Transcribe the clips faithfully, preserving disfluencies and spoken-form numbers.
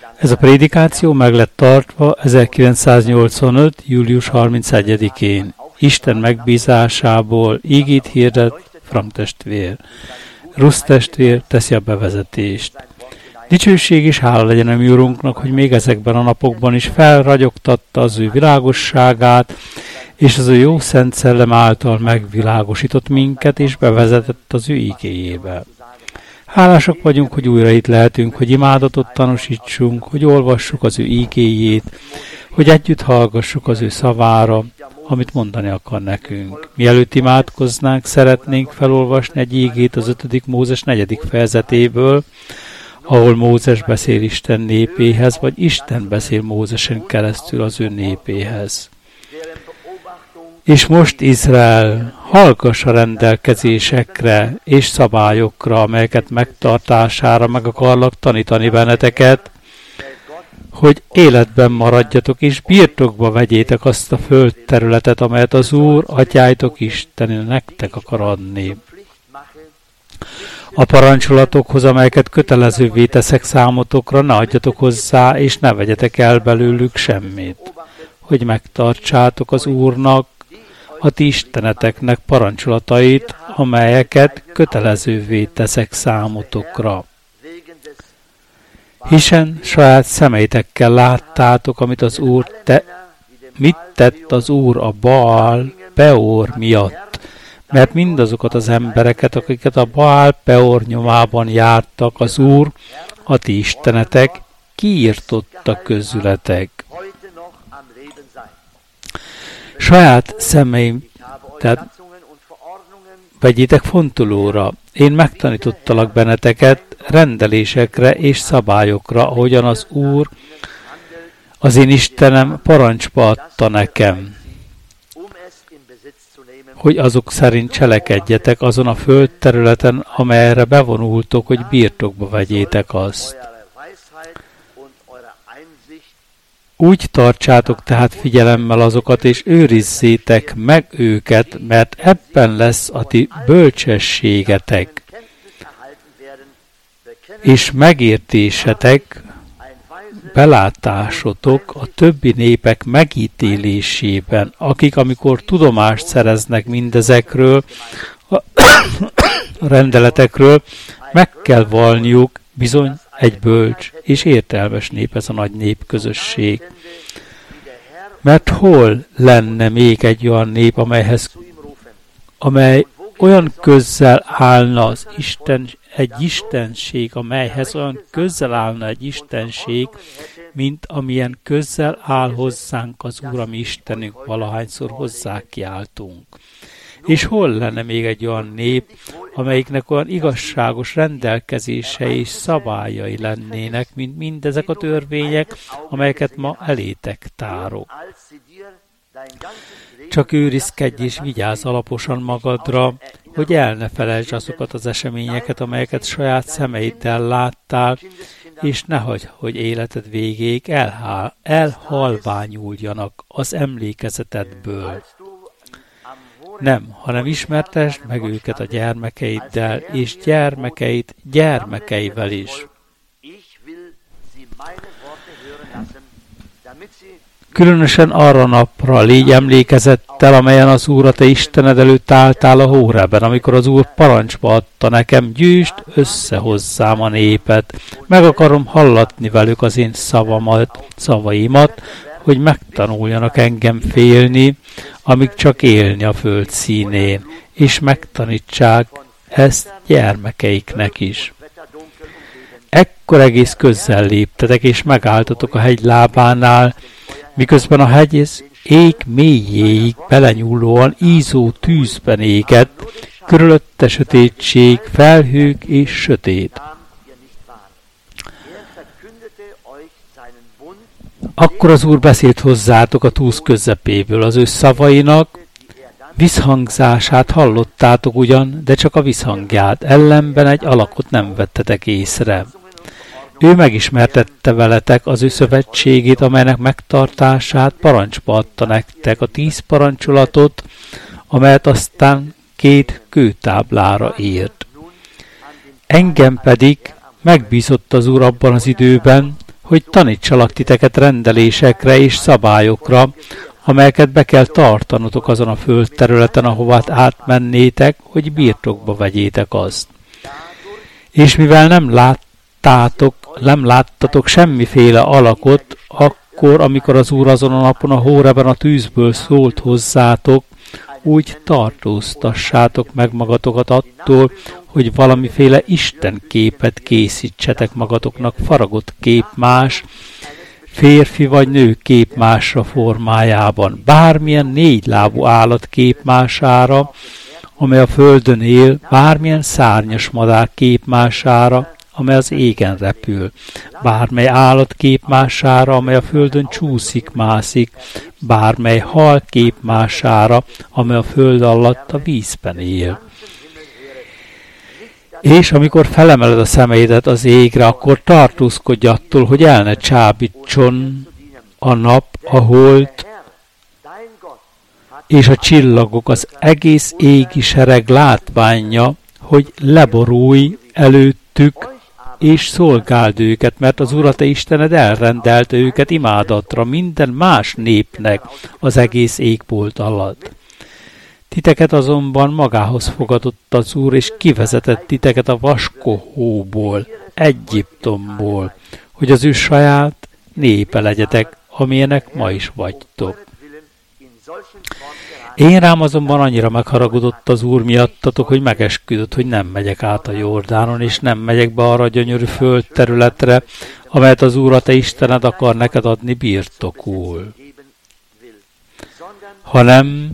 Ez a prédikáció meg lett tartva ezerkilencszáznyolcvanöt. július harmincegyedikén. Isten megbízásából ígét hirdet Frank testvér. Rusz testvér teszi a bevezetést. Dicsőség és hála legyen a mi Urunknak, hogy még ezekben a napokban is felragyogtatta az ő világosságát, és az ő jó szent szellem által megvilágosított minket, és bevezetett az ő igéjébe. Hálásak vagyunk, hogy újra itt lehetünk, hogy imádatot tanúsítsunk, hogy olvassuk az ő igéjét, hogy együtt hallgassuk az ő szavára, amit mondani akar nekünk. Mielőtt imádkoznánk, szeretnénk felolvasni egy igét az ötödik Mózes negyedik fejezetéből, ahol Mózes beszél Isten népéhez, vagy Isten beszél Mózesen keresztül az ő népéhez. És most Izrael, hallgass a rendelkezésekre és szabályokra, amelyeket megtartására meg akarlak tanítani benneteket, hogy életben maradjatok, és birtokba vegyétek azt a földterületet, amelyet az Úr, atyáitok Isten nektek akar adni. A parancsolatokhoz, amelyeket kötelezővé teszek számotokra, ne adjatok hozzá, és ne vegyetek el belőlük semmit, hogy megtartsátok az Úrnak, a ti isteneteknek parancsolatait, amelyeket kötelezővé teszek számotokra. Hiszen saját szemeitekkel láttátok, amit az Úr te, mit tett az Úr a Baál Peor miatt, mert mindazokat az embereket, akiket a Baál Peor nyomában jártak, az Úr, a ti istenetek, kiirtotta közületek. Saját szemeim, tehát vegyétek fontolóra, én megtanítottalak benneteket rendelésekre és szabályokra, ahogyan az Úr, az én Istenem parancsba adta nekem, hogy azok szerint cselekedjetek azon a földterületen, amelyre bevonultok, hogy birtokba vegyétek azt. Úgy tartsátok tehát figyelemmel azokat, és őrizzétek meg őket, mert ebben lesz a ti bölcsességetek, és megértésetek, belátásotok a többi népek megítélésében, akik, amikor tudomást szereznek mindezekről, a rendeletekről, meg kell valniuk, bizony egy bölcs és értelmes nép ez a nagy népközösség. Mert hol lenne még egy olyan nép, amelyhez, amely olyan közel állna az Isten, egy istenség, amelyhez olyan közel állna egy istenség, mint amilyen közel áll hozzánk az Úr, ami Istenünk, valahányszor hozzá kiáltunk. És hol lenne még egy olyan nép, amelyiknek olyan igazságos rendelkezései és szabályai lennének, mint mindezek a törvények, amelyeket ma elétek tárok. Csak őrizkedj és vigyázz alaposan magadra, hogy el ne felejtsd azokat az eseményeket, amelyeket saját szemeiddel láttál, és ne hagyd, hogy életed végéig elhál, elhalványuljanak az emlékezetedből. Nem, hanem ismertesd meg őket a gyermekeiddel, és gyermekeid gyermekeivel is. Különösen arra napra légy emlékezettel, amelyen az Úr a te Istened előtt álltál a Hóreben, amikor az Úr parancsba adta nekem, gyűjtsd össze hozzám a népet. Meg akarom hallatni velük az én szavamat, szavaimat, hogy megtanuljanak engem félni, amíg csak élni a föld színén, és megtanítsák ezt gyermekeiknek is. Ekkor egész közel léptetek, és megálltatok a hegy lábánál, miközben a hegy ég mélyéig belenyúlóan ízó tűzben égett, körülötte sötétség, felhők és sötét. Akkor az Úr beszélt hozzátok a tűz közepéből, az ő szavainak visszhangzását hallottátok ugyan, de csak a visszhangját, ellenben egy alakot nem vettetek észre. Ő megismertette veletek az ő szövetségét, amelynek megtartását parancsba adta nektek, a tíz parancsolatot, amelyet aztán két kőtáblára írt. Engem pedig megbízott az Úr abban az időben, hogy tanítsalak titeket rendelésekre és szabályokra, amelyeket be kell tartanotok azon a földterületen, ahová átmennétek, hogy birtokba vegyétek azt. És mivel nem láttátok, nem láttatok semmiféle alakot, akkor, amikor az Úr azon a napon a Hóreben a tűzből szólt hozzátok, úgy tartóztassátok meg magatokat attól, hogy valamiféle istenképet készítsetek magatoknak faragott képmás, férfi vagy nő képmásra formájában, bármilyen négylábú állat képmására, amely a földön él, bármilyen szárnyas madár képmására, amely az égen repül, bármely állat képmására, amely a földön csúszik, mászik, bármely hal képmására, amely a föld alatt a vízben él. És amikor felemeled a szemeidet az égre, akkor tartózkodj attól, hogy el ne csábítson a nap, a hold és a csillagok, az egész égi sereg látványa, hogy leborulj előttük, és szolgáld őket, mert az Úr a te Istened elrendelte őket imádatra minden más népnek az egész égbolt alatt. Titeket azonban magához fogadott az Úr, és kivezetett titeket a vaskohóból, Egyiptomból, hogy az ő saját népe legyetek, amilyenek ma is vagytok. Én rám azonban annyira megharagudott az Úr miattatok, hogy megesküdött, hogy nem megyek át a Jordánon, és nem megyek be arra a gyönyörű földterületre, amelyet az Úr a te Istened akar neked adni birtokul. Hanem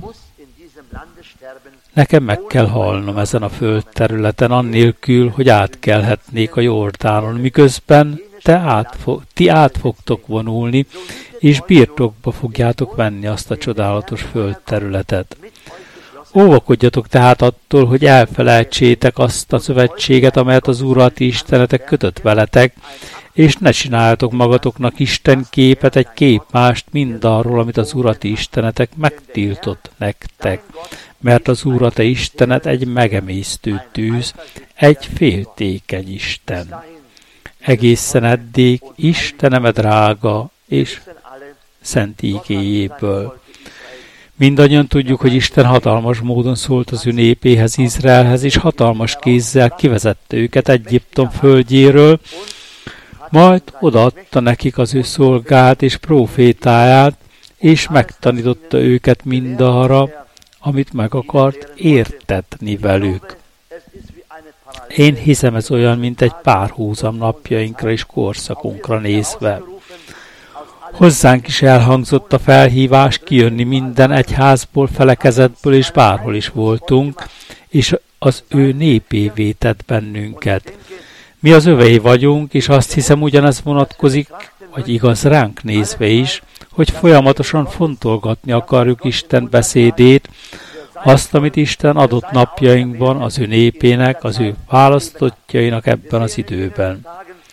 nekem meg kell halnom ezen a földterületen, annélkül, hogy átkelhetnék a Jordánon, miközben te átfog, ti át fogtok vonulni, és birtokba fogjátok venni azt a csodálatos földterületet. Óvakodjatok tehát attól, hogy elfelejtsétek azt a szövetséget, amelyet az Úr a ti Istenetek kötött veletek, és ne csináljatok magatoknak istenképet, egy képmást mindarról, amit az Úr a ti Istenetek megtiltott nektek. Mert az Úr a te Istened egy megemésztő tűz, egy féltékeny Isten. Egészen eddig Isteneme drága és szent ígéjéből. Mindannyian tudjuk, hogy Isten hatalmas módon szólt az ő népéhez, Izraelhez, és hatalmas kézzel kivezette őket Egyiptom földjéről, majd odaadta nekik az ő szolgát és prófétáját, és megtanította őket mindarra, amit meg akart értetni velük. Én hiszem, ez olyan, mint egy párhuzam napjainkra és korszakunkra nézve. Hozzánk is elhangzott a felhívás kijönni minden egyházból, felekezetből, és bárhol is voltunk, és az ő népévé tett bennünket. Mi az övei vagyunk, és azt hiszem, ugyanez vonatkozik, vagy igaz ránk nézve is, hogy folyamatosan fontolgatni akarjuk Isten beszédét, azt, amit Isten adott napjainkban az ő népének, az ő választottjainak ebben az időben.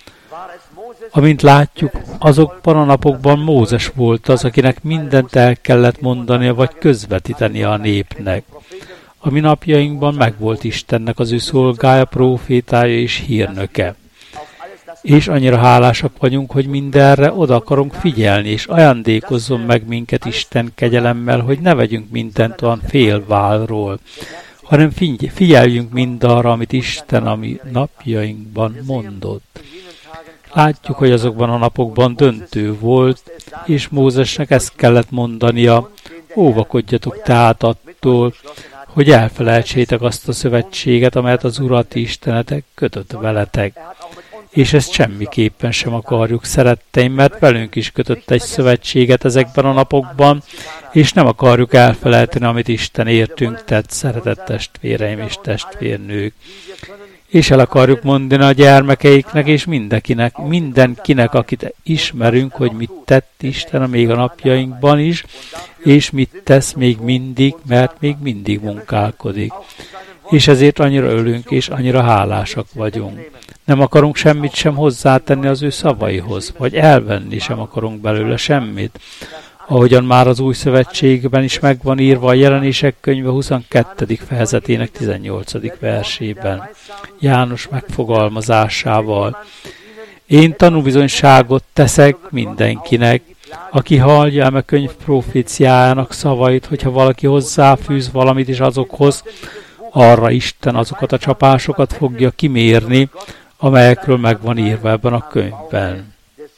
Amint látjuk, azokban a napokban Mózes volt az, akinek mindent el kellett mondania, vagy közvetítenie a népnek. A mi napjainkban megvolt Istennek az ő szolgája, prófétája és hírnöke. És annyira hálásak vagyunk, hogy mindenre oda akarunk figyelni, és ajándékozzon meg minket Isten kegyelemmel, hogy ne vegyünk mindent olyan félválról, hanem figyeljünk mindarra, amit Isten a mi napjainkban mondott. Látjuk, hogy azokban a napokban döntő volt, és Mózesnek ezt kellett mondania, óvakodjatok tehát attól, hogy elfelejtsétek azt a szövetséget, amelyet az Úr a ti Istenetek kötött veletek. És ezt semmiképpen sem akarjuk, szeretteim, mert velünk is kötött egy szövetséget ezekben a napokban, és nem akarjuk elfelejteni, amit Isten értünk tett, szeretett testvéreim és testvérnők. És el akarjuk mondani a gyermekeiknek és mindenkinek, mindenkinek, akit ismerünk, hogy mit tett Isten még a napjainkban is, és mit tesz még mindig, mert még mindig munkálkodik. És ezért annyira ölünk, és annyira hálásak vagyunk. Nem akarunk semmit sem hozzátenni az ő szavaihoz, vagy elvenni sem akarunk belőle semmit. Ahogyan már az új szövetségben is megvan írva a Jelenések könyve huszonkettedik fejezetének tizennyolcadik versében, János megfogalmazásával. Én tanúbizonyságot teszek mindenkinek, aki hallja eme könyv proféciájának szavait, hogyha valaki hozzáfűz valamit is azokhoz, arra Isten azokat a csapásokat fogja kimérni, amelyekről meg van írva ebben a könyvben.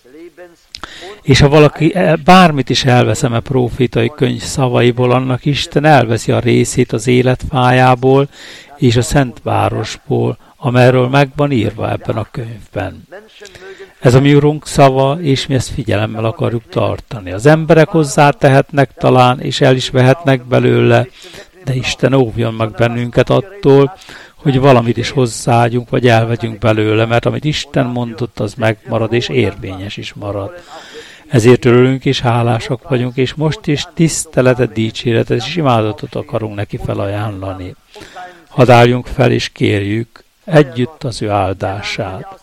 És ha valaki bármit is elveszem a profétai könyv szavaiból, annak Isten elveszi a részét az életfájából és a szent városból, amelyről meg van írva ebben a könyvben. Ez a mi Urunk szava, és mi ezt figyelemmel akarjuk tartani. Az emberek hozzátehetnek talán, és el is vehetnek belőle, de Isten óvjon meg bennünket attól, hogy valamit is hozzáadjunk, vagy elvegyünk belőle, mert amit Isten mondott, az megmarad, és érvényes is marad. Ezért örülünk és hálásak vagyunk, és most is tiszteletet, dicséretet és imádatot akarunk neki felajánlani. Hadd álljunk fel, és kérjük együtt az ő áldását.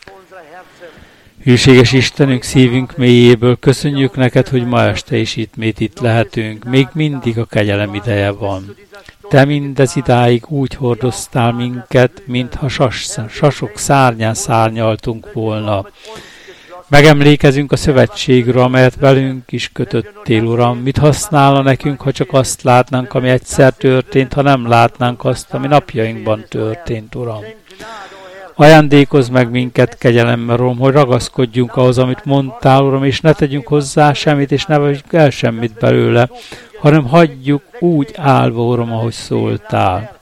Hűséges Istenünk, szívünk mélyéből köszönjük neked, hogy ma este is itt, még itt lehetünk. Még mindig a kegyelem ideje van. Te mindez idáig úgy hordoztál minket, mintha sas, sasok szárnyán szárnyaltunk volna. Megemlékezünk a szövetségről, amelyet velünk is kötöttél, Uram. Mit használna nekünk, ha csak azt látnánk, ami egyszer történt, ha nem látnánk azt, ami napjainkban történt, Uram. Ajándékozz meg minket kegyelemmel, Uram, hogy ragaszkodjunk ahhoz, amit mondtál, Uram, és ne tegyünk hozzá semmit, és ne vegyünk el semmit belőle, hanem hagyjuk úgy állva, Uram, ahogy szóltál.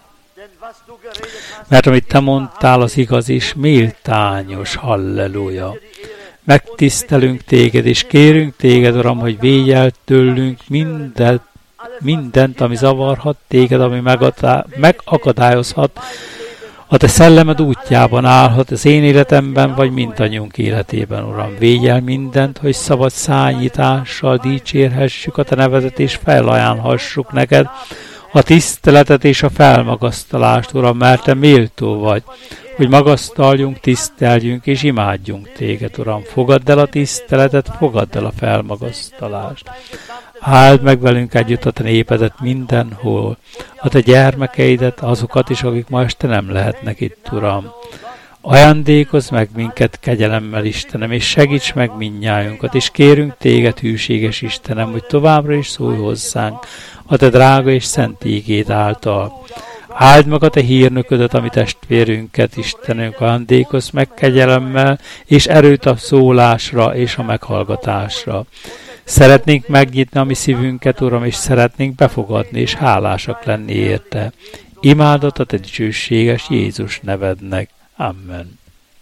Mert amit te mondtál, az igaz és méltányos, halleluja. Megtisztelünk téged, és kérünk téged, Uram, hogy védj el tőlünk mindent, mindent, ami zavarhat téged, ami megakadályozhat, a te szellemed útjában állhat az én életemben, vagy mindannyiunk életében, Uram. Védj el mindent, hogy szabad szállítással dicsérhessük a te nevedet, és felajánlhassuk neked a tiszteletet és a felmagasztalást, Uram, mert te méltó vagy, hogy magasztaljunk, tiszteljünk és imádjunk téged, Uram. Fogadd el a tiszteletet, fogadd el a felmagasztalást. Áld meg velünk együtt a te népedet mindenhol, a te gyermekeidet, azokat is, akik ma este nem lehetnek itt, Uram. Ajándékozz meg minket kegyelemmel, Istenem, és segíts meg mindnyájunkat, és kérünk téged, hűséges Istenem, hogy továbbra is szólj hozzánk a te drága és szent ígéd által. Áld meg a te hírnöködet, a mi testvérünket, Istenünk, ajándékozz meg kegyelemmel, és erőt a szólásra és a meghallgatásra. Szeretnénk megnyitni a mi szívünket, Uram, és szeretnénk befogadni, és hálásak lenni érte. Imádat a te dicsőséges Jézus nevednek. Amen.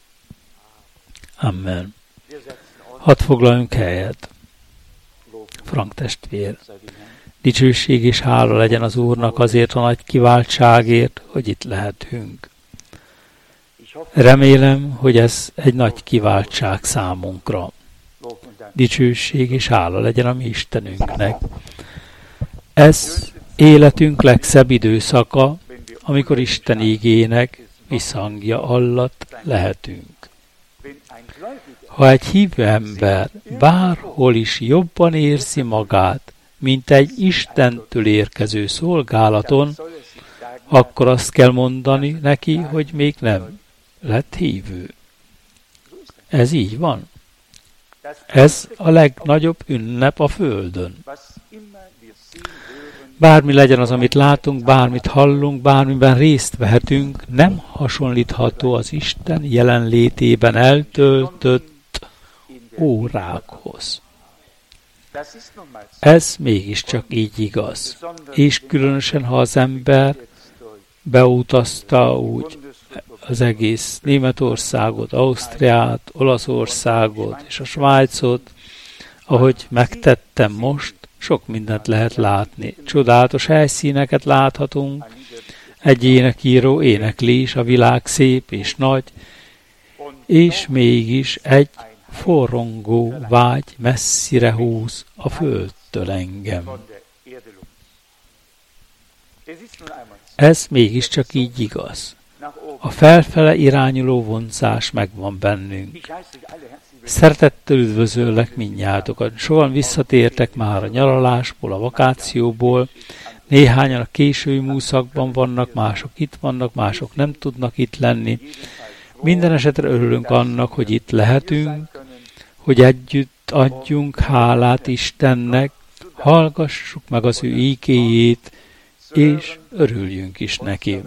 Amen. Hadd foglaljunk helyet. Frank testvér. Dicsőség és hála legyen az Úrnak azért a nagy kiváltságért, hogy itt lehetünk. Remélem, hogy ez egy nagy kiváltság számunkra. Dicsőség és hála legyen a mi Istenünknek. Ez életünk legszebb időszaka, amikor Isten ígének visszhangja alatt lehetünk. Ha egy hívő ember bárhol is jobban érzi magát, mint egy Istentől érkező szolgálaton, akkor azt kell mondani neki, hogy még nem lett hívő. Ez így van. Ez a legnagyobb ünnep a Földön. Bármi legyen az, amit látunk, bármit hallunk, bármiben részt vehetünk, nem hasonlítható az Isten jelenlétében eltöltött órákhoz. Ez mégiscsak így igaz. És különösen, ha az ember beutazta úgy az egész Németországot, Ausztriát, Olaszországot és a Svájcot, ahogy megtettem most, sok mindent lehet látni. Csodálatos helyszíneket láthatunk, egy énekíró énekli is, a világ szép és nagy, és mégis egy forrongó vágy messzire húz a földtől engem. Ez mégiscsak így igaz. A felfele irányuló vonzás megvan bennünk. Szeretettel üdvözöllek mindnyájatokat. Sokan visszatértek már a nyaralásból, a vakációból. Néhányan a késői műszakban vannak, mások itt vannak, mások nem tudnak itt lenni. Minden esetre örülünk annak, hogy itt lehetünk, hogy együtt adjunk hálát Istennek, hallgassuk meg az ő ígéjét, és örüljünk is neki.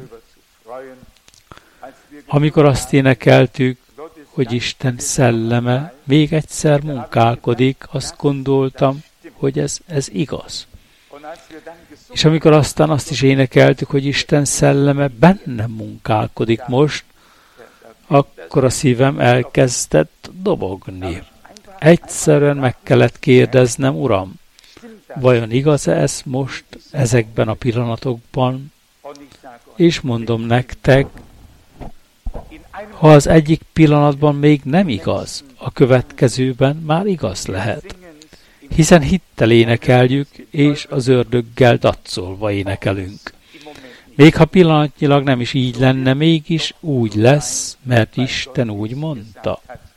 Amikor azt énekeltük, hogy Isten szelleme még egyszer munkálkodik, azt gondoltam, hogy ez, ez igaz. És amikor aztán azt is énekeltük, hogy Isten szelleme bennem munkálkodik most, akkor a szívem elkezdett dobogni. Egyszerűen meg kellett kérdeznem, Uram, vajon igaz-e ez most ezekben a pillanatokban? És mondom nektek, ha az egyik pillanatban még nem igaz, a következőben már igaz lehet. Hiszen hittel énekeljük, és az ördöggel daccolva énekelünk. Még ha pillanatnyilag nem is így lenne, mégis úgy lesz, mert Isten úgy mondta.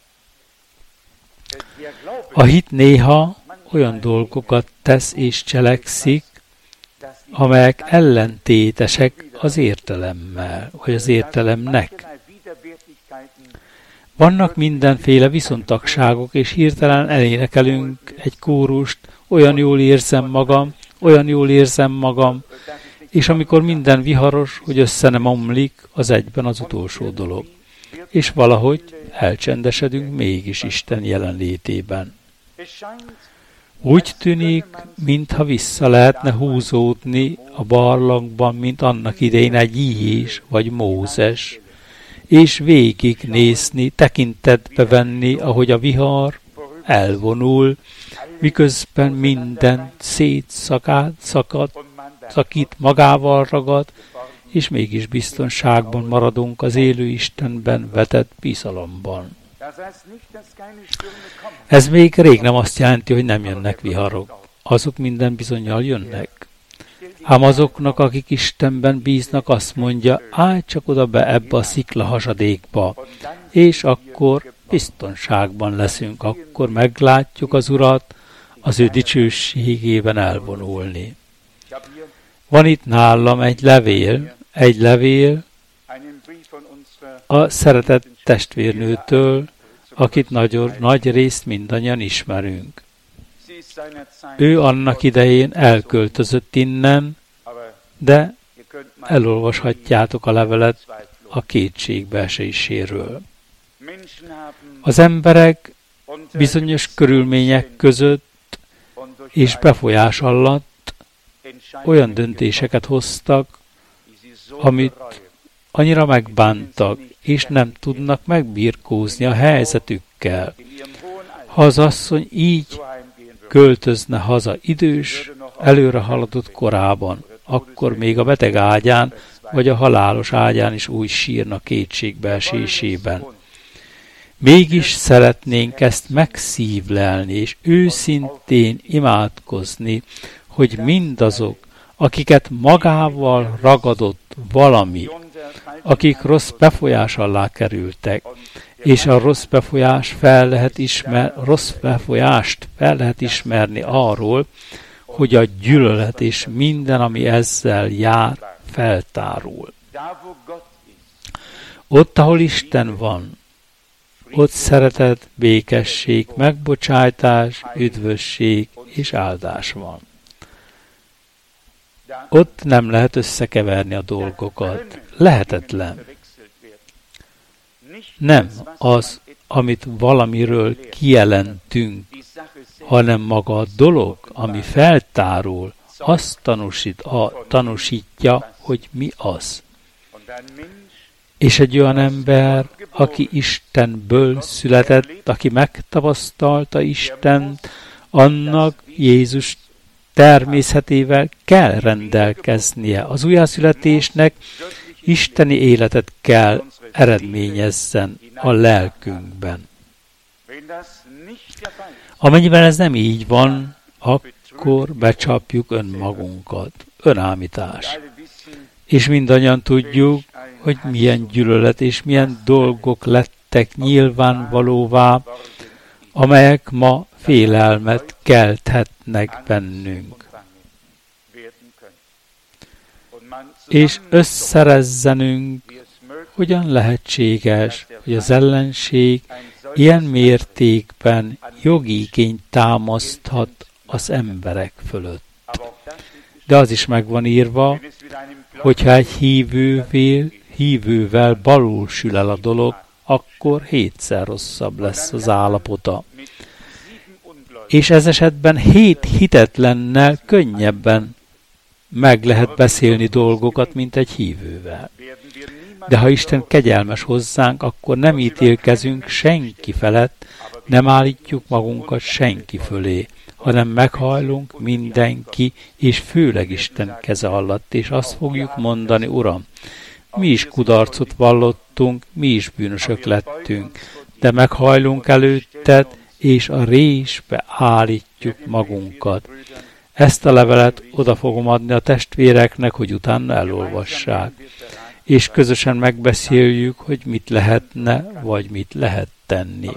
A hit néha olyan dolgokat tesz és cselekszik, amelyek ellentétesek az értelemmel, vagy az értelemnek. Vannak mindenféle viszontagságok, és hirtelen elénekelünk egy kórust, olyan jól érzem magam, olyan jól érzem magam, és amikor minden viharos, hogy össze nem omlik, az egyben az utolsó dolog. És valahogy elcsendesedünk mégis Isten jelenlétében. Úgy tűnik, mintha vissza lehetne húzódni a barlangban, mint annak idején egy Jihés vagy Mózes, és végig nézni, tekintetbe venni, ahogy a vihar elvonul, miközben minden szétszakad, szakad, szakít, magával ragad, és mégis biztonságban maradunk az élő Istenben vetett bizalomban. Ez még rég nem azt jelenti, hogy nem jönnek viharok. Azok minden bizonnyal jönnek. Ám azoknak, akik Istenben bíznak, azt mondja, állj csak oda be ebbe a szikla hasadékba, és akkor biztonságban leszünk, akkor meglátjuk az Urat az ő dicsőségében elvonulni. Van itt nálam egy levél, egy levél a szeretett testvérnőtől, akit nagyon nagy részt mindannyian ismerünk. Ő annak idején elköltözött innen, de elolvashatjátok a levelet a kétségbeeséséről. Az emberek bizonyos körülmények között és befolyás alatt olyan döntéseket hoztak, amit annyira megbántak, és nem tudnak megbirkózni a helyzetükkel. Ha az asszony így költözne haza idős, előre haladott korában, akkor még a beteg ágyán, vagy a halálos ágyán is úgy sírna kétségbeesésében. Mégis szeretnénk ezt megszívlelni, és őszintén imádkozni, hogy mindazok, akiket magával ragadott valami, akik rossz befolyás alá kerültek, és a rossz befolyás fel lehet ismer, rossz befolyást fel lehet ismerni arról, hogy a gyűlölet és minden, ami ezzel jár, feltárul. Ott, ahol Isten van, ott szeretet, békesség, megbocsájtás, üdvösség és áldás van. Ott nem lehet összekeverni a dolgokat. Lehetetlen. Nem az, amit valamiről kijelentünk, hanem maga a dolog, ami feltárul, azt tanúsít, a, tanúsítja, hogy mi az. És egy olyan ember, aki Istenből született, aki megtapasztalta Istent, annak Jézus természetével kell rendelkeznie. Az újjászületésnek isteni életet kell eredményezzen a lelkünkben. Amennyiben ez nem így van, akkor becsapjuk önmagunkat. Önállítás. És mindannyian tudjuk, hogy milyen gyűlölet és milyen dolgok lettek nyilvánvalóvá, amelyek ma félelmet kelthetnek bennünk. És összerezzenünk, hogyan lehetséges, hogy az ellenség ilyen mértékben jogi igényt támaszthat az emberek fölött. De az is meg van írva, hogyha egy hívővel, hívővel balul sül el a dolog, akkor hétszer rosszabb lesz az állapota. És ez esetben hét hitetlennel könnyebben meg lehet beszélni dolgokat, mint egy hívővel. De ha Isten kegyelmes hozzánk, akkor nem ítélkezünk senki felett, nem állítjuk magunkat senki fölé, hanem meghajlunk mindenki, és főleg Isten keze alatt, és azt fogjuk mondani, Uram, mi is kudarcot vallottunk, mi is bűnösök lettünk, de meghajlunk előtted, és a résbe állítjuk magunkat. Ezt a levelet oda fogom adni a testvéreknek, hogy utána elolvassák, és közösen megbeszéljük, hogy mit lehetne, vagy mit lehet tenni.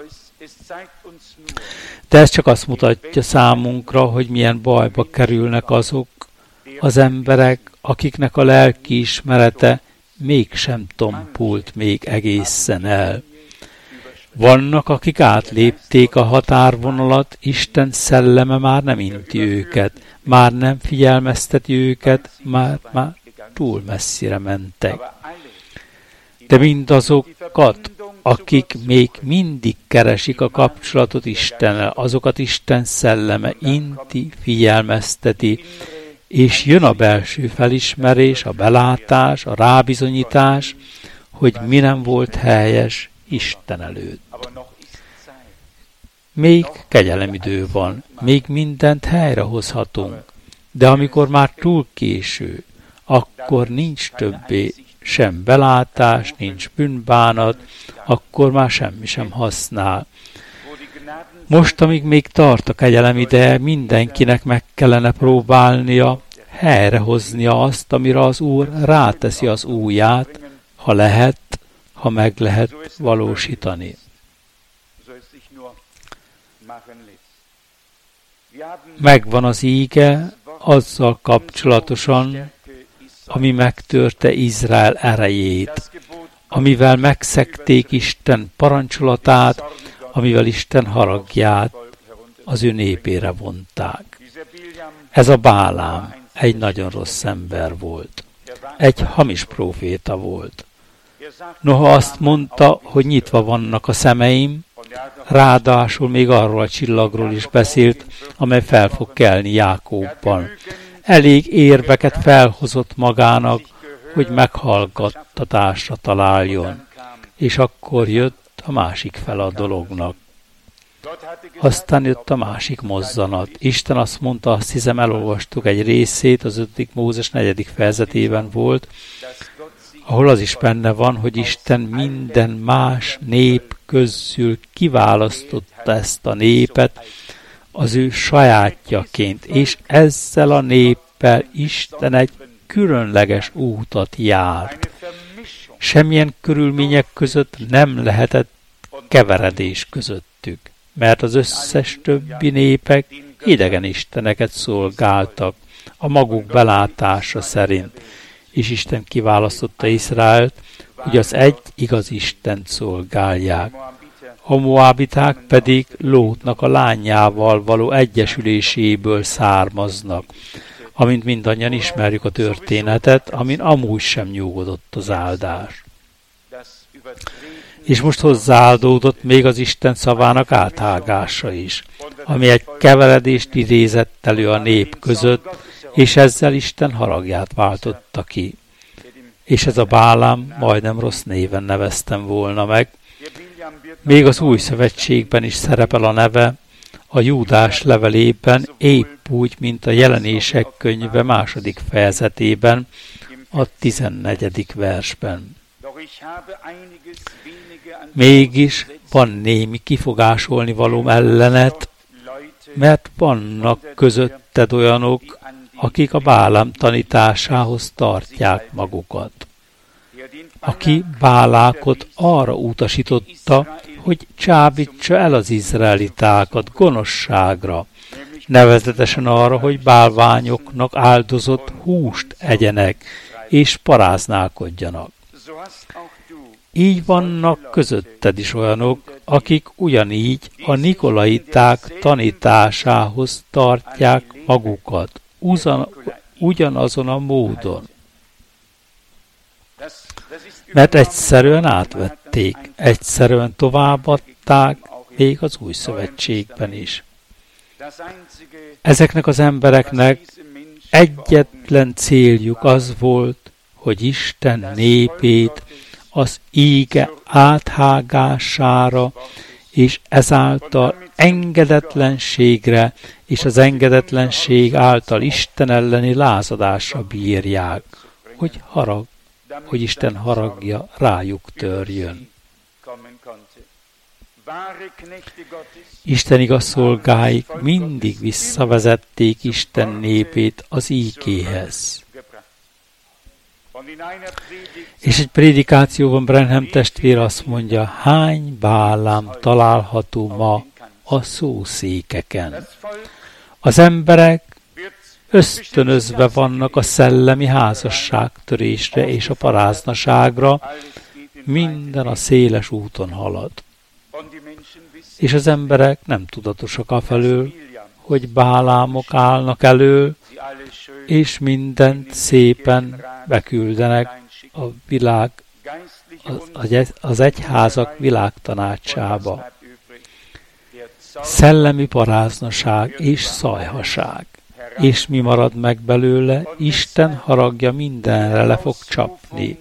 De ez csak azt mutatja számunkra, hogy milyen bajba kerülnek azok az emberek, akiknek a lelki ismerete mégsem tompult még egészen el. Vannak, akik átlépték a határvonalat, Isten szelleme már nem inti őket, már nem figyelmezteti őket, már, már túl messzire mentek. De mindazokat, akik még mindig keresik a kapcsolatot Istennel, azokat Isten szelleme inti, figyelmezteti, és jön a belső felismerés, a belátás, a rábizonyítás, hogy mi nem volt helyes Isten előtt. Még kegyelemidő van, még mindent helyrehozhatunk, de amikor már túl késő, akkor nincs többé sem belátás, nincs bűnbánat, akkor már semmi sem használ. Most, amíg még tart a kegyelem ideje, mindenkinek meg kellene próbálnia helyrehoznia azt, amire az Úr ráteszi az ujját, ha lehet, ha meg lehet valósítani. Megvan az íge azzal kapcsolatosan, ami megtörte Izrael erejét, amivel megszegték Isten parancsolatát, amivel Isten haragját az ő népére vonták. Ez a Bálám egy nagyon rossz ember volt. Egy hamis próféta volt. Noha azt mondta, hogy nyitva vannak a szemeim, ráadásul még arról a csillagról is beszélt, amely fel fog kelni Jákóbban. Elég érveket felhozott magának, hogy meghallgattatásra találjon. És akkor jött a másik fel a dolognak. Aztán jött a másik mozzanat. Isten azt mondta, azt hiszem elolvastuk egy részét, az ötödik Mózes negyedik fejezetében volt, ahol az is benne van, hogy Isten minden más nép közül kiválasztotta ezt a népet az ő sajátjaként, és ezzel a néppel Isten egy különleges útat járt. Semmilyen körülmények között nem lehetett keveredés közöttük, mert az összes többi népek idegen isteneket szolgáltak a maguk belátása szerint, és Isten kiválasztotta Izraelt, hogy az egy igaz Istent szolgálják. A moábiták pedig Lótnak a lányával való egyesüléséből származnak, amint mindannyian ismerjük a történetet, amin amúgy sem nyugodott az áldás. És most hozzáadódott még az Isten szavának áthágása is, ami egy keveredést idézett elő a nép között, és ezzel Isten haragját váltotta ki. És ez a Bálám, majdnem rossz néven neveztem volna meg, még az Új Szövetségben is szerepel a neve, a Júdás levelében épp úgy, mint a Jelenések könyve második fejezetében, a tizennegyedik versben. Mégis van némi kifogásolni valóm ellenet, mert vannak közötted olyanok, akik a Bálám tanításához tartják magukat. Aki Bálákot arra utasította, hogy csábítsa el az izraelitákat gonoszságra, nevezetesen arra, hogy bálványoknak áldozott húst egyenek, és paráználkodjanak. Így vannak közötted is olyanok, akik ugyanígy a nikolaiták tanításához tartják magukat, uzan, ugyanazon a módon. Mert egyszerűen átvették, egyszerűen továbbadták, még az új szövetségben is. Ezeknek az embereknek egyetlen céljuk az volt, hogy Isten népét az íge áthágására és ezáltal engedetlenségre és az engedetlenség által Isten elleni lázadásra bírják, hogy harag, hogy Isten haragja rájuk törjön. Isten igaz szolgáik mindig visszavezették Isten népét az ígéhez. És egy prédikációban Branham testvér azt mondja, hány Bálám található ma a szószékeken. Az emberek ösztönözve vannak a szellemi házasságtörésre és a paráznaságra, minden a széles úton halad. És az emberek nem tudatosak afelől, hogy Bálámok állnak elől, és mindent szépen beküldenek a világ, az, az egyházak világtanácsába. Szellemi paráznaság és szajhaság. És mi marad meg belőle? Isten haragja mindenre le fog csapni.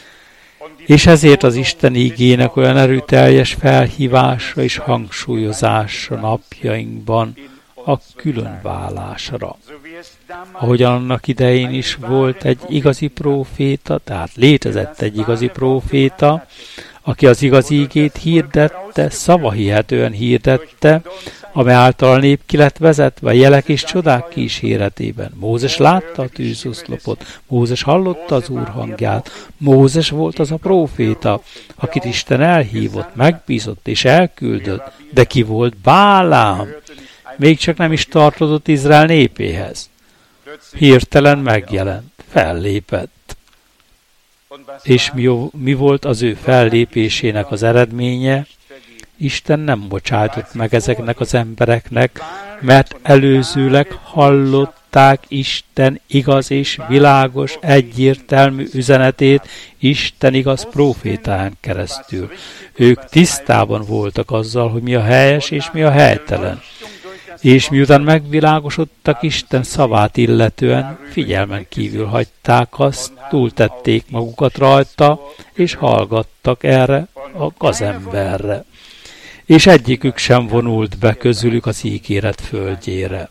És ezért az Isten ígének olyan erőteljes felhívásra és hangsúlyozásra napjainkban a különválásra. Ahogyan annak idején is volt egy igazi próféta, tehát létezett egy igazi próféta, aki az igazi ígét hirdette, szavahihetően hirdette, amely által a nép ki lett vezetve jelek és csodák kíséretében. Mózes látta a tűzoszlopot, Mózes hallotta az Úr hangját, Mózes volt az a próféta, akit Isten elhívott, megbízott és elküldött, de ki volt? Bálám! Még csak nem is tartozott Izrael népéhez. Hirtelen megjelent, fellépett. És mi, mi volt az ő fellépésének az eredménye? Isten nem bocsájtott meg ezeknek az embereknek, mert előzőleg hallották Isten igaz és világos, egyértelmű üzenetét Isten igaz prófétán keresztül. Ők tisztában voltak azzal, hogy mi a helyes és mi a helytelen. És miután megvilágosodtak Isten szavát illetően, figyelmen kívül hagyták azt, túltették magukat rajta, és hallgattak erre a gazemberre. És egyikük sem vonult be közülük az ígéret földjére.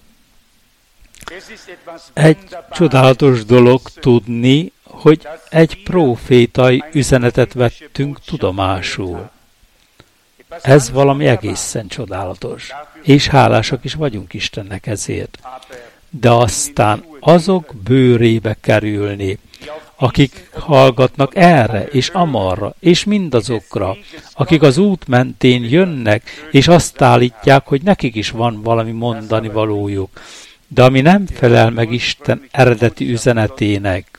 Egy csodálatos dolog tudni, hogy egy prófétai üzenetet vettünk tudomásul. Ez valami egészen csodálatos, és hálásak is vagyunk Istennek ezért. De aztán azok bőrébe kerülni, akik hallgatnak erre és amarra, és mindazokra, akik az út mentén jönnek, és azt állítják, hogy nekik is van valami mondani valójuk, de ami nem felel meg Isten eredeti üzenetének.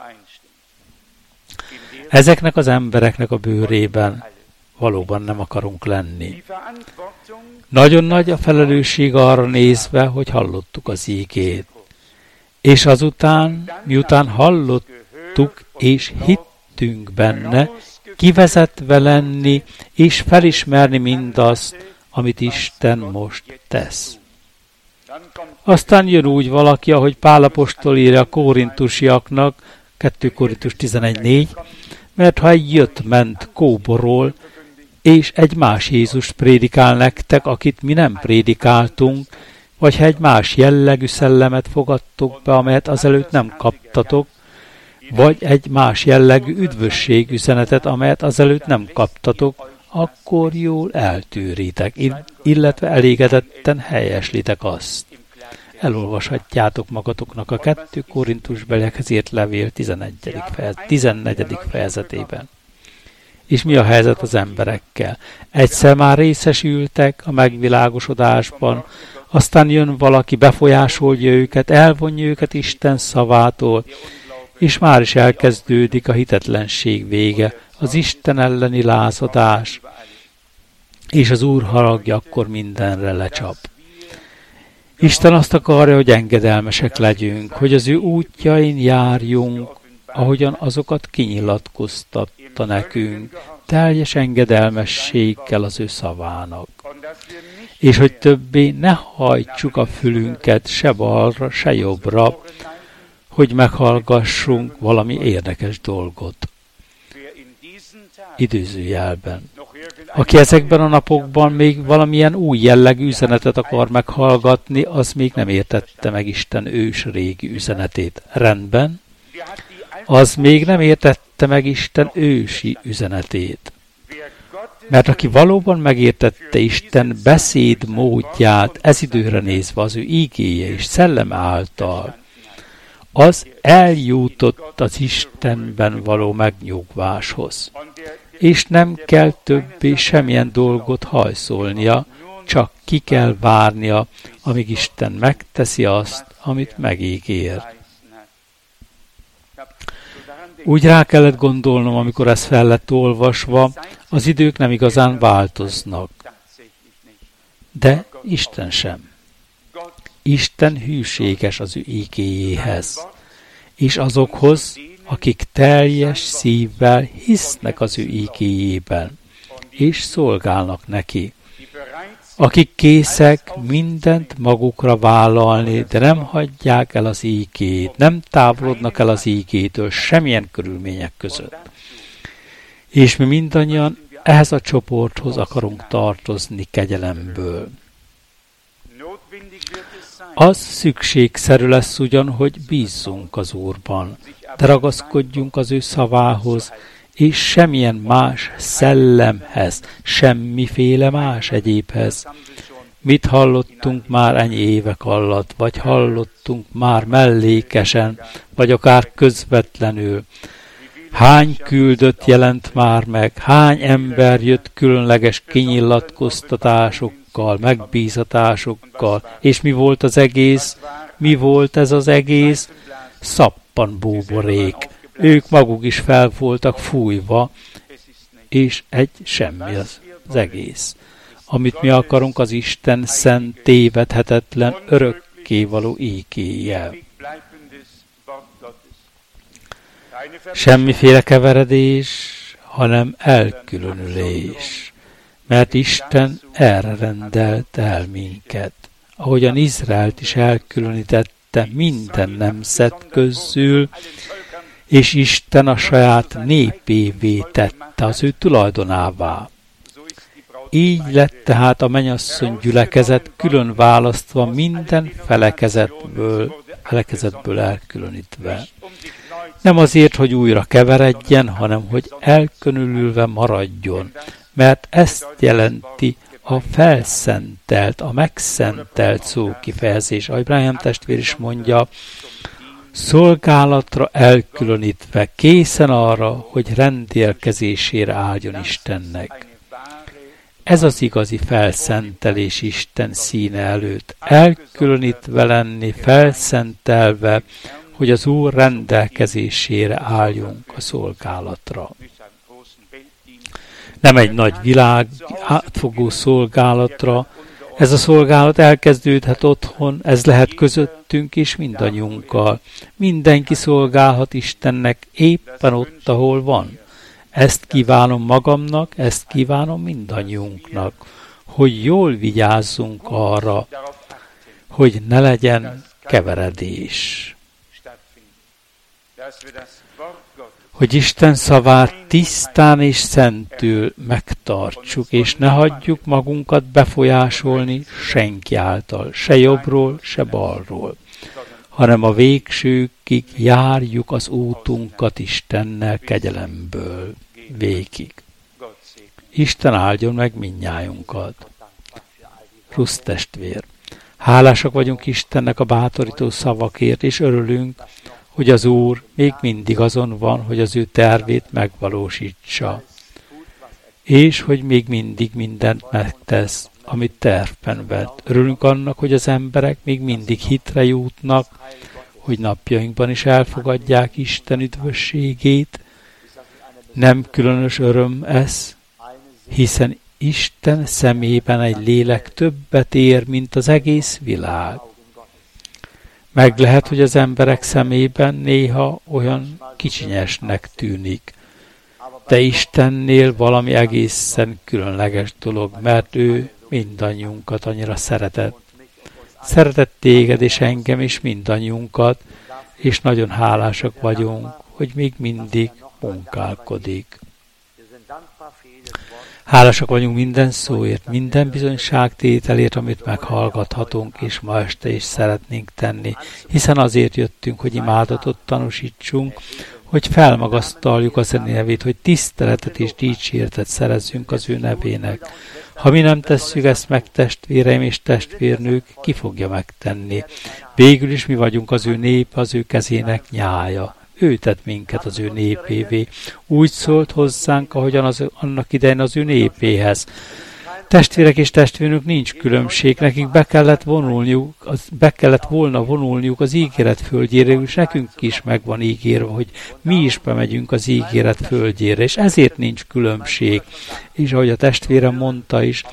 Ezeknek az embereknek a bőrében valóban nem akarunk lenni. Nagyon nagy a felelősség arra nézve, hogy hallottuk az ígét. És azután, miután hallottuk és hittünk benne, kivezetve lenni és felismerni mindazt, amit Isten most tesz. Aztán jön úgy valaki, ahogy Pál apostol írja a korintusiaknak, kettő Korintus tizenegy négy, mert ha egy jött-ment kóborol, és egy más Jézust prédikál nektek, akit mi nem prédikáltunk, vagy ha egy más jellegű szellemet fogadtok be, amelyet azelőtt nem kaptatok, vagy egy más jellegű üdvösség üzenetet, amelyet azelőtt nem kaptatok, akkor jól eltűritek, illetve elégedetten helyeslitek azt. Elolvashatjátok magatoknak a kettő Korintusbeliekhez írt levél tizennegyedik fejezetében. És mi a helyzet az emberekkel? Egyszer már részesültek a megvilágosodásban, aztán jön valaki, befolyásolja őket, elvonja őket Isten szavától, és már is elkezdődik a hitetlenség vége, az Isten elleni lázadás, és az Úr haragja akkor mindenre lecsap. Isten azt akarja, hogy engedelmesek legyünk, hogy az ő útjain járjunk, ahogyan azokat kinyilatkoztatta nekünk, teljes engedelmességgel az ő szavának. És hogy többé ne hajtsuk a fülünket se balra, se jobbra, hogy meghallgassunk valami érdekes dolgot. Időzőjelben. Aki ezekben a napokban még valamilyen új jellegű üzenetet akar meghallgatni, az még nem értette meg Isten ős régi üzenetét. Rendben? Az még nem értette meg Isten ősi üzenetét. Mert aki valóban megértette Isten beszéd módját ez időre nézve az ő ígéje és szellem által, az eljutott az Istenben való megnyugváshoz. És nem kell többé semmilyen dolgot hajszolnia, csak ki kell várnia, amíg Isten megteszi azt, amit megígér. Úgy rá kellett gondolnom, amikor ez fel lett olvasva, az idők nem igazán változnak. De Isten sem. Isten hűséges az ő ígéjéhez, és azokhoz, akik teljes szívvel hisznek az ő ígéjében, és szolgálnak neki. Akik készek mindent magukra vállalni, de nem hagyják el az ígét, nem távolodnak el az ígétől semmilyen körülmények között. És mi mindannyian ehhez a csoporthoz akarunk tartozni kegyelemből. Az szükségszerű lesz ugyan, hogy bízzunk az Úrban, de ragaszkodjunk az ő szavához, és semmilyen más szellemhez, semmiféle más egyébhez. Mit hallottunk már ennyi évek alatt, vagy hallottunk már mellékesen, vagy akár közvetlenül? Hány küldött jelent már meg, hány ember jött különleges kinyilatkoztatásokkal, megbízatásokkal, és mi volt az egész? Mi volt ez az egész? Szappan búborék. Ők maguk is fel voltak fújva, és egy semmi az, az egész. Amit mi akarunk, az Isten szent, tévedhetetlen, örökkévaló ígéjjel. Semmiféle keveredés, hanem elkülönülés. Mert Isten erre rendelt el minket. Ahogyan Izraelt is elkülönítette minden nemzet közül, és Isten a saját népévé tette, az ő tulajdonává. Így lett tehát a mennyasszony gyülekezet külön választva minden felekezetből, felekezetből elkülönítve. Nem azért, hogy újra keveredjen, hanem hogy elkülönülve maradjon, mert ezt jelenti a felszentelt, a megszentelt szó kifejezés. Ahogy Branham testvér is mondja, szolgálatra elkülönítve, készen arra, hogy rendelkezésére álljon Istennek. Ez az igazi felszentelés Isten színe előtt. Elkülönítve lenni, felszentelve, hogy az Úr rendelkezésére álljunk a szolgálatra. Nem egy nagy világ átfogó szolgálatra, ez a szolgálat elkezdődhet otthon, ez lehet közöttünk és mindannyiunkkal. Mindenki szolgálhat Istennek éppen ott, ahol van. Ezt kívánom magamnak, ezt kívánom mindannyiunknak, hogy jól vigyázzunk arra, hogy ne legyen keveredés. Hogy Isten szavát tisztán és szentül megtartsuk, és ne hagyjuk magunkat befolyásolni senki által, se jobbról, se balról, hanem a végsőkig járjuk az útunkat Istennel kegyelemből végig. Isten áldjon meg mindnyájunkat. Rusz testvér, hálásak vagyunk Istennek a bátorító szavakért, és örülünk, hogy az Úr még mindig azon van, hogy az ő tervét megvalósítsa, és hogy még mindig mindent megtesz, amit tervben vett. Örülünk annak, hogy az emberek még mindig hitre jutnak, hogy napjainkban is elfogadják Isten üdvösségét, Nem különös öröm ez, hiszen Isten szemében egy lélek többet ér, mint az egész világ. Meg lehet, hogy az emberek szemében néha olyan kicsinyesnek tűnik, de Istennél valami egészen különleges dolog, mert ő mindannyiunkat annyira szeretett. Szeretett téged és engem és mindannyiunkat, és nagyon hálásak vagyunk, hogy még mindig munkálkodik. Hálásak vagyunk minden szóért, minden bizonyságtételért, amit meghallgathatunk, és ma este is szeretnénk tenni, hiszen azért jöttünk, hogy imádatot tanúsítsunk, hogy felmagasztaljuk az ő nevét, hogy tiszteletet és dicséretet szerezzünk az ő nevének. Ha mi nem tesszük ezt meg, testvéreim és testvérnők, ki fogja megtenni? Végül is mi vagyunk az ő nép, az ő kezének nyája. Ő tett minket az ő népévé. Úgy szólt hozzánk, ahogyan az, annak idején az ő népéhez. Testvérek és testvérnők, nincs különbség, nekik be kellett vonulniuk, az, be kellett volna vonulniuk az ígéret földjére, és nekünk is meg van ígérve, hogy mi is bemegyünk az ígéret földjére, és ezért nincs különbség. És ahogy a testvérem mondta is,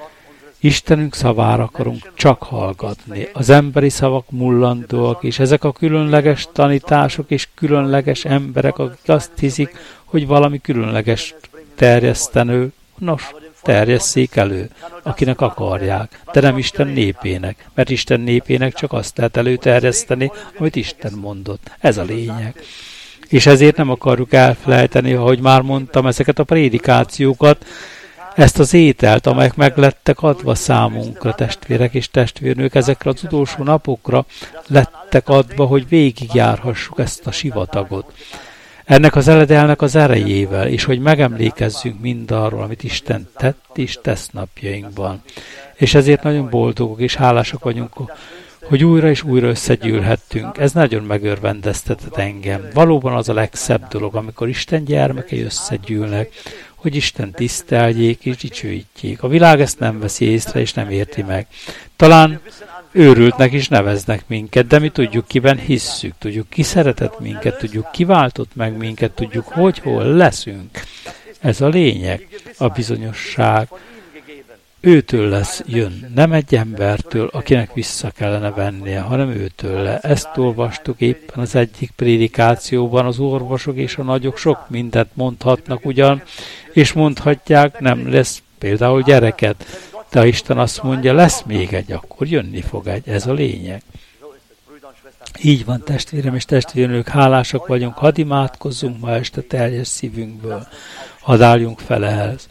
Istenünk szavára akarunk csak hallgatni. Az emberi szavak mullandóak, és ezek a különleges tanítások és különleges emberek, akik azt hiszik, hogy valami különleges terjesztenő, nos, terjesszék elő, akinek akarják, de nem Isten népének, mert Isten népének csak azt lehet előterjeszteni, amit Isten mondott. Ez a lényeg. És ezért nem akarjuk elfelejteni, ahogy már mondtam, ezeket a prédikációkat, ezt az ételt, amelyek meg lettek adva számunkra, testvérek és testvérnők, ezekre az utolsó napokra lettek adva, hogy végigjárhassuk ezt a sivatagot. Ennek az eledelnek az erejével, és hogy megemlékezzünk mindarról, amit Isten tett és tesz napjainkban. És ezért nagyon boldogok és hálásak vagyunk, hogy újra és újra összegyűlhettünk. Ez nagyon megörvendeztetett engem. Valóban az a legszebb dolog, amikor Isten gyermekei összegyűlnek, hogy Isten tiszteljék és dicsőítjék. A világ ezt nem veszi észre és nem érti meg. Talán őrültnek is neveznek minket, de mi tudjuk, kiben hisszük, tudjuk, ki szeretett minket, tudjuk, ki váltott meg minket, tudjuk, hogy hol leszünk. Ez a lényeg, a bizonyosság. Őtől lesz, jön, nem egy embertől, akinek vissza kellene vennie, hanem őtől. Ezt olvastuk éppen az egyik prédikációban, az orvosok és a nagyok sok mindent mondhatnak ugyan, és mondhatják, nem lesz például gyereket, de ha Isten azt mondja, lesz még egy, akkor jönni fog egy, ez a lényeg. Így van, testvérem és testvérnők, hálásak vagyunk, hadd imádkozzunk ma este teljes szívünkből, hadd álljunk fel ehhez.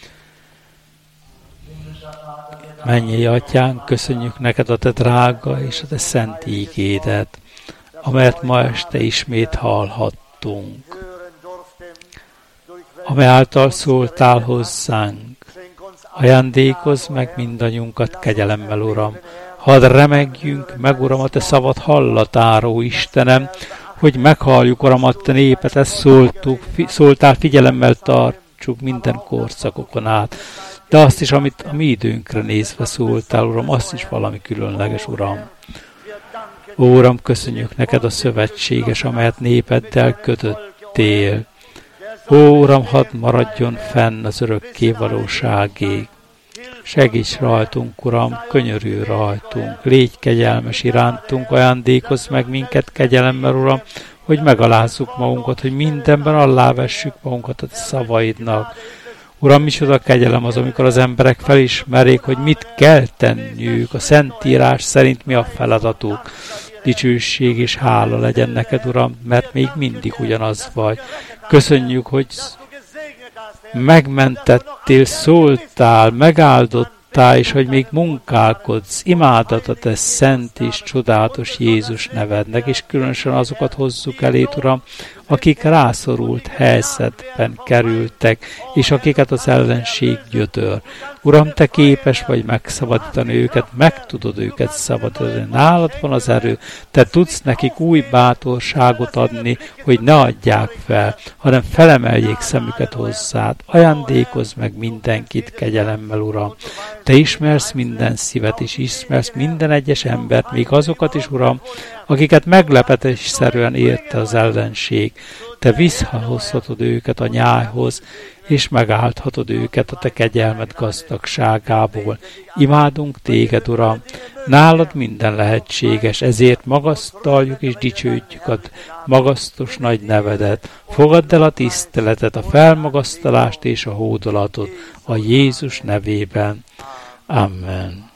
Mennyei Atyánk, köszönjük neked a te drága és a te szent ígédet, amelyet ma este ismét hallhattunk, amely által szóltál hozzánk. Ajándékozz meg mindannyiunkat kegyelemmel, Uram. Hadd remegjünk meg, Uram, a te szavad hallatáról, Istenem, hogy meghalljuk, Uram, a te népet, ezt szóltuk, fi, szóltál, figyelemmel tartsuk minden korszakokon át. De azt is, amit a mi időnkre nézve szóltál, Uram, azt is valami különleges, Uram. Ó, Uram, köszönjük neked a szövetséges, amelyet népeddel kötöttél. Ó, Uram, hadd maradjon fenn az örökké valóságig. Segíts rajtunk, Uram, könyörülj rajtunk, légy kegyelmes irántunk, ajándékozz meg minket kegyelemmel, Uram, hogy megalázzuk magunkat, hogy mindenben alávessük magunkat a szavaidnak. Uram, micsoda kegyelem az, amikor az emberek felismerik, hogy mit kell tenniük, a Szentírás szerint mi a feladatuk. Dicsőség és hála legyen neked, Uram, mert még mindig ugyanaz vagy. Köszönjük, hogy megmentettél, szóltál, megáldottál, és hogy még munkálkodsz. Imádat a te szent és csodálatos Jézus nevednek, és különösen azokat hozzuk elét, Uram, akik rászorult helyzetben kerültek, és akiket az ellenség gyötör. Uram, te képes vagy megszabadítani őket, meg tudod őket szabadítani. Nálad van az erő, te tudsz nekik új bátorságot adni, hogy ne adják fel, hanem felemeljék szemüket hozzád. Ajándékozz meg mindenkit kegyelemmel, Uram. Te ismersz minden szívet, és ismersz minden egyes embert, még azokat is, Uram, akiket meglepetésszerűen érte az ellenség. Te visszahozhatod őket a nyájhoz, és megállthatod őket a te kegyelmed gazdagságából. Imádunk téged, Uram, nálad minden lehetséges, ezért magasztaljuk és dicsőítjük a magasztos nagy nevedet. Fogadd el a tiszteletet, a felmagasztalást és a hódolatot a Jézus nevében. Amen.